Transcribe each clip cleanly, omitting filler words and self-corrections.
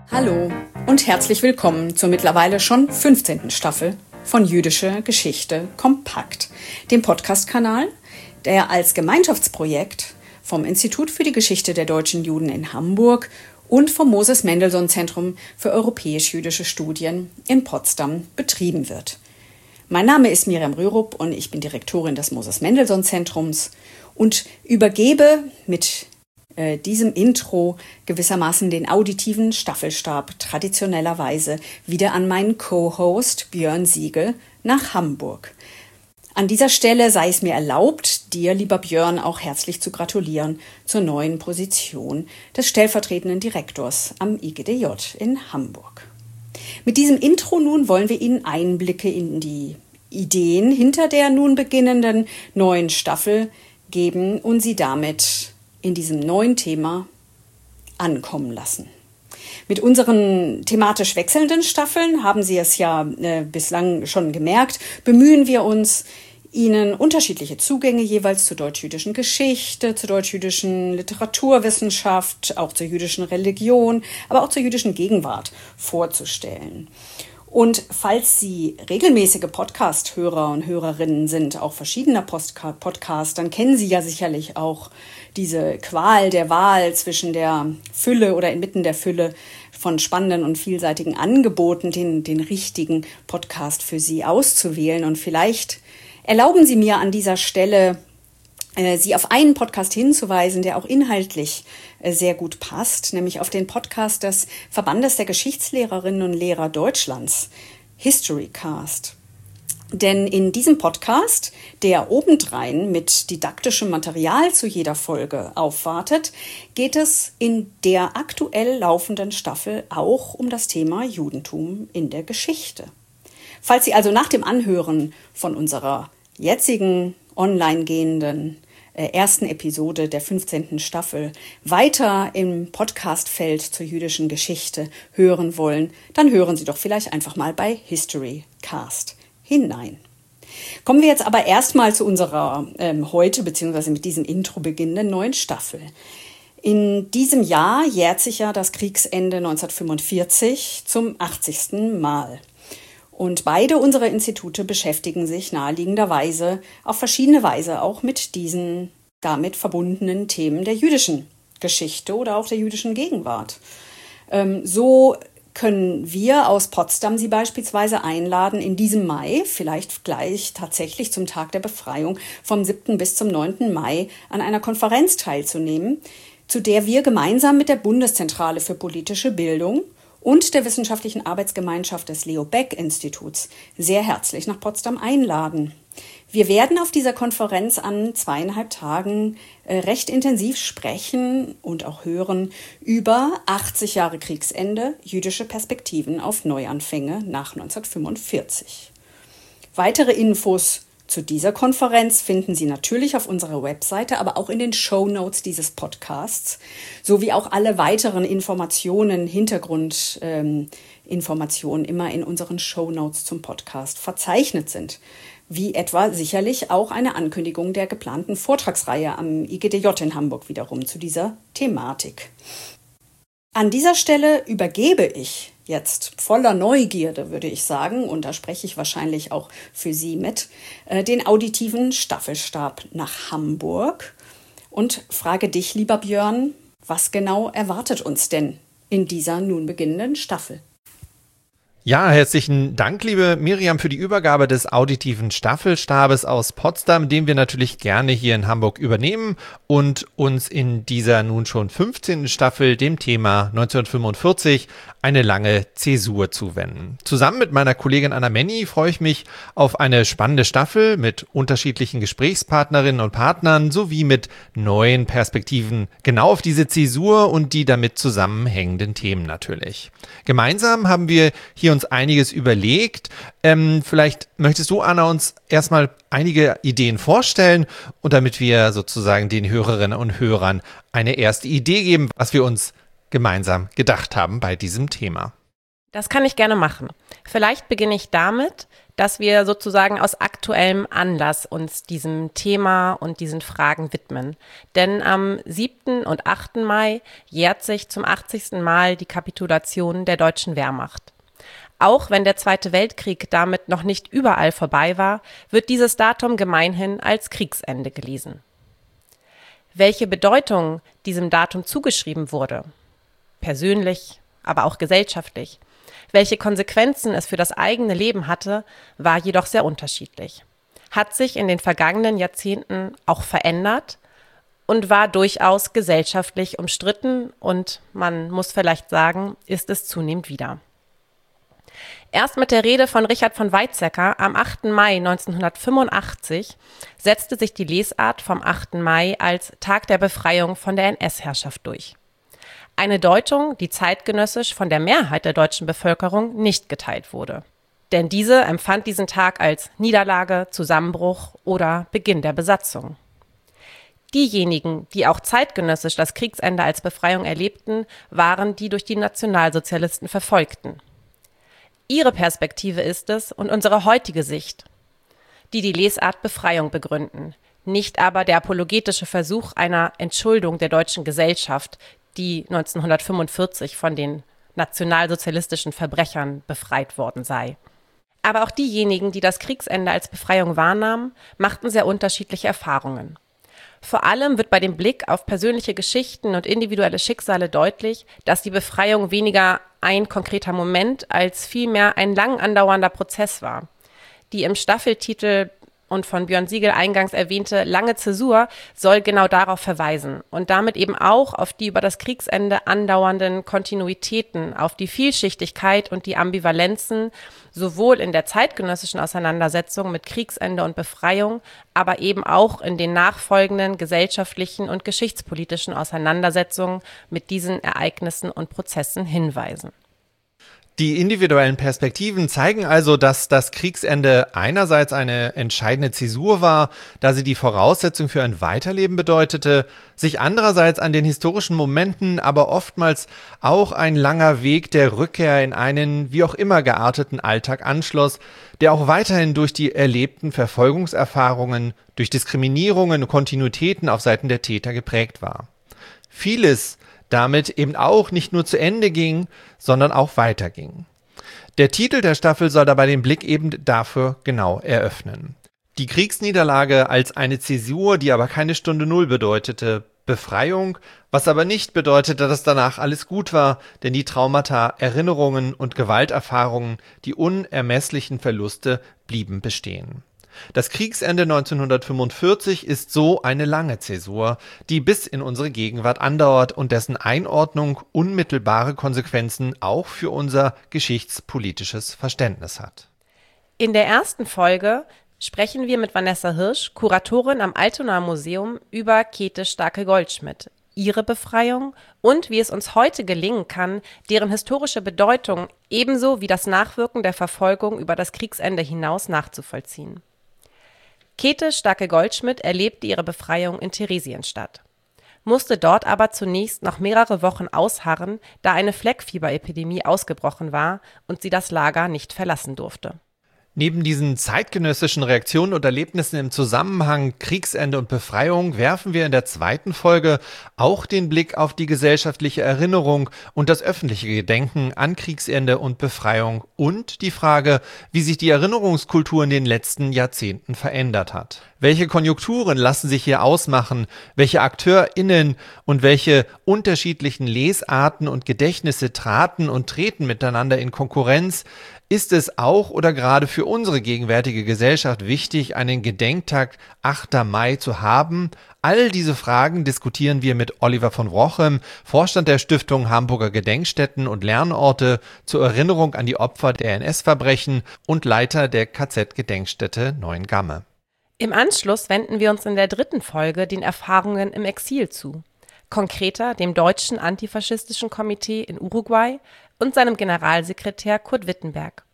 Hallo und herzlich willkommen zur mittlerweile schon 15. Staffel von Jüdische Geschichte kompakt, dem Podcast-Kanal, der als Gemeinschaftsprojekt vom Institut für die Geschichte der deutschen Juden in Hamburg und vom Moses-Mendelssohn-Zentrum für europäisch-jüdische Studien in Potsdam betrieben wird. Mein Name ist Miriam Rürup und ich bin Direktorin des Moses-Mendelssohn-Zentrums und übergebe mit diesem Intro gewissermaßen den auditiven Staffelstab traditionellerweise wieder an meinen Co-Host Björn Siegel nach Hamburg. An dieser Stelle sei es mir erlaubt, dir, lieber Björn, auch herzlich zu gratulieren zur neuen Position des stellvertretenden Direktors am IGDJ in Hamburg. Mit diesem Intro nun wollen wir Ihnen Einblicke in die Ideen hinter der nun beginnenden neuen Staffel geben und Sie damit in diesem neuen Thema ankommen lassen. Mit unseren thematisch wechselnden Staffeln, haben Sie es ja bislang schon gemerkt, bemühen wir uns, Ihnen unterschiedliche Zugänge jeweils zur deutsch-jüdischen Geschichte, zur deutsch-jüdischen Literaturwissenschaft, auch zur jüdischen Religion, aber auch zur jüdischen Gegenwart vorzustellen. Und falls Sie regelmäßige Podcast-Hörer und Hörerinnen sind, auch verschiedener Podcasts, dann kennen Sie ja sicherlich auch diese Qual der Wahl zwischen der Fülle oder inmitten der Fülle von spannenden und vielseitigen Angeboten, den richtigen Podcast für Sie auszuwählen. Und vielleicht erlauben Sie mir an dieser Stelle, Sie auf einen Podcast hinzuweisen, der auch inhaltlich sehr gut passt, nämlich auf den Podcast des Verbandes der Geschichtslehrerinnen und Lehrer Deutschlands, Historycast. Denn in diesem Podcast, der obendrein mit didaktischem Material zu jeder Folge aufwartet, geht es in der aktuell laufenden Staffel auch um das Thema Judentum in der Geschichte. Falls Sie also nach dem Anhören von unserer jetzigen online gehenden ersten Episode der 15. Staffel weiter im Podcastfeld zur jüdischen Geschichte hören wollen, dann hören Sie doch vielleicht einfach mal bei Historycast hinein. Kommen wir jetzt aber erstmal zu unserer heute bzw. mit diesem Intro beginnenden neuen Staffel. In diesem Jahr jährt sich ja das Kriegsende 1945 zum 80. Mal. Und beide unsere Institute beschäftigen sich naheliegenderweise auf verschiedene Weise auch mit diesen damit verbundenen Themen der jüdischen Geschichte oder auch der jüdischen Gegenwart. So können wir aus Potsdam Sie beispielsweise einladen, in diesem Mai, vielleicht gleich tatsächlich zum Tag der Befreiung, vom 7. bis zum 9. Mai an einer Konferenz teilzunehmen, zu der wir gemeinsam mit der Bundeszentrale für politische Bildung und der Wissenschaftlichen Arbeitsgemeinschaft des Leo Baeck Instituts sehr herzlich nach Potsdam einladen. Wir werden auf dieser Konferenz an 2,5 Tagen recht intensiv sprechen und auch hören über 80 Jahre Kriegsende, jüdische Perspektiven auf Neuanfänge nach 1945. Weitere Infos zu dieser Konferenz finden Sie natürlich auf unserer Webseite, aber auch in den Shownotes dieses Podcasts, sowie auch alle weiteren Informationen, Hintergrundinformationen immer in unseren Shownotes zum Podcast verzeichnet sind, wie etwa sicherlich auch eine Ankündigung der geplanten Vortragsreihe am IGDJ in Hamburg wiederum zu dieser Thematik. An dieser Stelle übergebe ich jetzt voller Neugierde, würde ich sagen, und da spreche ich wahrscheinlich auch für Sie mit, den auditiven Staffelstab nach Hamburg und frage dich, lieber Björn, was genau erwartet uns denn in dieser nun beginnenden Staffel? Ja, herzlichen Dank, liebe Miriam, für die Übergabe des auditiven Staffelstabes aus Potsdam, den wir natürlich gerne hier in Hamburg übernehmen und uns in dieser nun schon 15. Staffel dem Thema 1945 eine lange Zäsur zuwenden. Zusammen mit meiner Kollegin Anna Menny freue ich mich auf eine spannende Staffel mit unterschiedlichen Gesprächspartnerinnen und Partnern sowie mit neuen Perspektiven genau auf diese Zäsur und die damit zusammenhängenden Themen natürlich. Gemeinsam haben wir hier uns einiges überlegt. Vielleicht möchtest du, Anna, uns erstmal einige Ideen vorstellen und damit wir sozusagen den Hörerinnen und Hörern eine erste Idee geben, was wir uns gemeinsam gedacht haben bei diesem Thema. Das kann ich gerne machen. Vielleicht beginne ich damit, dass wir sozusagen aus aktuellem Anlass uns diesem Thema und diesen Fragen widmen. Denn am 7. und 8. Mai jährt sich zum 80. Mal die Kapitulation der deutschen Wehrmacht. Auch wenn der Zweite Weltkrieg damit noch nicht überall vorbei war, wird dieses Datum gemeinhin als Kriegsende gelesen. Welche Bedeutung diesem Datum zugeschrieben wurde, persönlich, aber auch gesellschaftlich, welche Konsequenzen es für das eigene Leben hatte, war jedoch sehr unterschiedlich, hat sich in den vergangenen Jahrzehnten auch verändert und war durchaus gesellschaftlich umstritten und, man muss vielleicht sagen, ist es zunehmend wieder. Erst mit der Rede von Richard von Weizsäcker am 8. Mai 1985 setzte sich die Lesart vom 8. Mai als Tag der Befreiung von der NS-Herrschaft durch. Eine Deutung, die zeitgenössisch von der Mehrheit der deutschen Bevölkerung nicht geteilt wurde. Denn diese empfand diesen Tag als Niederlage, Zusammenbruch oder Beginn der Besatzung. Diejenigen, die auch zeitgenössisch das Kriegsende als Befreiung erlebten, waren die durch die Nationalsozialisten Verfolgten. Ihre Perspektive ist es und unsere heutige Sicht, die die Lesart Befreiung begründen, nicht aber der apologetische Versuch einer Entschuldung der deutschen Gesellschaft, die 1945 von den nationalsozialistischen Verbrechern befreit worden sei. Aber auch diejenigen, die das Kriegsende als Befreiung wahrnahmen, machten sehr unterschiedliche Erfahrungen. Vor allem wird bei dem Blick auf persönliche Geschichten und individuelle Schicksale deutlich, dass die Befreiung weniger ein konkreter Moment als vielmehr ein lang andauernder Prozess war. Die im Staffeltitel und von Björn Siegel eingangs erwähnte lange Zäsur soll genau darauf verweisen und damit eben auch auf die über das Kriegsende andauernden Kontinuitäten, auf die Vielschichtigkeit und die Ambivalenzen sowohl in der zeitgenössischen Auseinandersetzung mit Kriegsende und Befreiung, aber eben auch in den nachfolgenden gesellschaftlichen und geschichtspolitischen Auseinandersetzungen mit diesen Ereignissen und Prozessen hinweisen. Die individuellen Perspektiven zeigen also, dass das Kriegsende einerseits eine entscheidende Zäsur war, da sie die Voraussetzung für ein Weiterleben bedeutete, sich andererseits an den historischen Momenten aber oftmals auch ein langer Weg der Rückkehr in einen wie auch immer gearteten Alltag anschloss, der auch weiterhin durch die erlebten Verfolgungserfahrungen, durch Diskriminierungen und Kontinuitäten auf Seiten der Täter geprägt war. Vieles damit eben auch nicht nur zu Ende ging, sondern auch weiterging. Der Titel der Staffel soll dabei den Blick eben dafür genau eröffnen. Die Kriegsniederlage als eine Zäsur, die aber keine Stunde Null bedeutete, Befreiung, was aber nicht bedeutete, dass danach alles gut war, denn die Traumata, Erinnerungen und Gewalterfahrungen, die unermesslichen Verluste blieben bestehen. Das Kriegsende 1945 ist so eine lange Zäsur, die bis in unsere Gegenwart andauert und dessen Einordnung unmittelbare Konsequenzen auch für unser geschichtspolitisches Verständnis hat. In der ersten Folge sprechen wir mit Vanessa Hirsch, Kuratorin am Altonaer Museum, über Käthe Starke-Goldschmidt, ihre Befreiung und wie es uns heute gelingen kann, deren historische Bedeutung ebenso wie das Nachwirken der Verfolgung über das Kriegsende hinaus nachzuvollziehen. Käthe Starke-Goldschmidt erlebte ihre Befreiung in Theresienstadt, musste dort aber zunächst noch mehrere Wochen ausharren, da eine Fleckfieberepidemie ausgebrochen war und sie das Lager nicht verlassen durfte. Neben diesen zeitgenössischen Reaktionen und Erlebnissen im Zusammenhang Kriegsende und Befreiung werfen wir in der zweiten Folge auch den Blick auf die gesellschaftliche Erinnerung und das öffentliche Gedenken an Kriegsende und Befreiung und die Frage, wie sich die Erinnerungskultur in den letzten Jahrzehnten verändert hat. Welche Konjunkturen lassen sich hier ausmachen, welche AkteurInnen und welche unterschiedlichen Lesarten und Gedächtnisse traten und treten miteinander in Konkurrenz? Ist es auch oder gerade für unsere gegenwärtige Gesellschaft wichtig, einen Gedenktag 8. Mai zu haben? All diese Fragen diskutieren wir mit Oliver von Wrochem, Vorstand der Stiftung Hamburger Gedenkstätten und Lernorte zur Erinnerung an die Opfer der NS-Verbrechen und Leiter der KZ-Gedenkstätte Neuengamme. Im Anschluss wenden wir uns in der dritten Folge den Erfahrungen im Exil zu. Konkreter dem Deutschen Antifaschistischen Komitee in Uruguay und seinem Generalsekretär Kurt Wittenberg.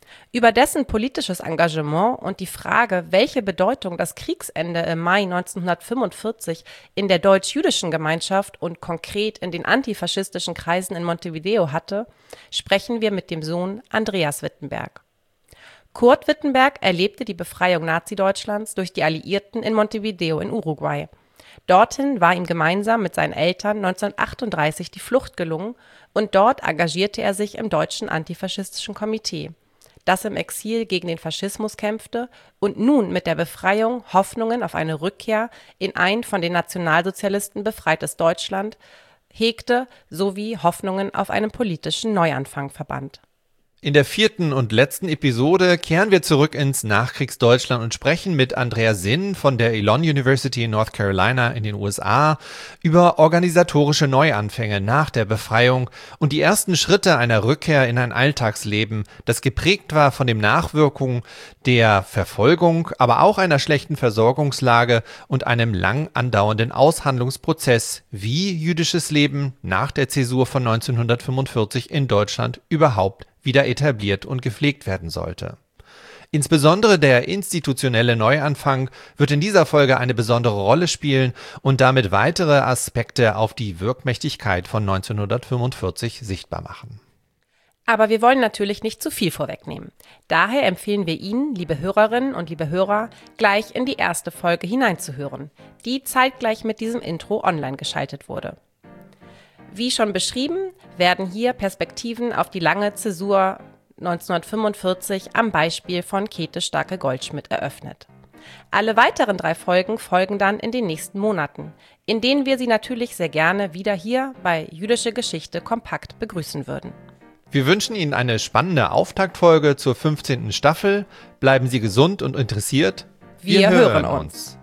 Über dessen politisches Engagement und die Frage, welche Bedeutung das Kriegsende im Mai 1945 in der deutsch-jüdischen Gemeinschaft und konkret in den antifaschistischen Kreisen in Montevideo hatte, sprechen wir mit dem Sohn Andreas Wittenberg. Kurt Wittenberg erlebte die Befreiung Nazi-Deutschlands durch die Alliierten in Montevideo in Uruguay. Dorthin war ihm gemeinsam mit seinen Eltern 1938 die Flucht gelungen und dort engagierte er sich im Deutschen Antifaschistischen Komitee, das im Exil gegen den Faschismus kämpfte und nun mit der Befreiung Hoffnungen auf eine Rückkehr in ein von den Nationalsozialisten befreites Deutschland hegte, sowie Hoffnungen auf einen politischen Neuanfang verband. In der 4. und letzten Episode kehren wir zurück ins Nachkriegsdeutschland und sprechen mit Andrea Sinn von der Elon University in North Carolina in den USA über organisatorische Neuanfänge nach der Befreiung und die ersten Schritte einer Rückkehr in ein Alltagsleben, das geprägt war von den Nachwirkungen der Verfolgung, aber auch einer schlechten Versorgungslage und einem lang andauernden Aushandlungsprozess, wie jüdisches Leben nach der Zäsur von 1945 in Deutschland überhaupt wieder etabliert und gepflegt werden sollte. Insbesondere der institutionelle Neuanfang wird in dieser Folge eine besondere Rolle spielen und damit weitere Aspekte auf die Wirkmächtigkeit von 1945 sichtbar machen. Aber wir wollen natürlich nicht zu viel vorwegnehmen. Daher empfehlen wir Ihnen, liebe Hörerinnen und liebe Hörer, gleich in die erste Folge hineinzuhören, die zeitgleich mit diesem Intro online geschaltet wurde. Wie schon beschrieben, werden hier Perspektiven auf die lange Zäsur 1945 am Beispiel von Käthe Starke-Goldschmidt eröffnet. Alle weiteren 3 Folgen folgen dann in den nächsten Monaten, in denen wir Sie natürlich sehr gerne wieder hier bei Jüdische Geschichte kompakt begrüßen würden. Wir wünschen Ihnen eine spannende Auftaktfolge zur 15. Staffel. Bleiben Sie gesund und interessiert. Wir hören uns.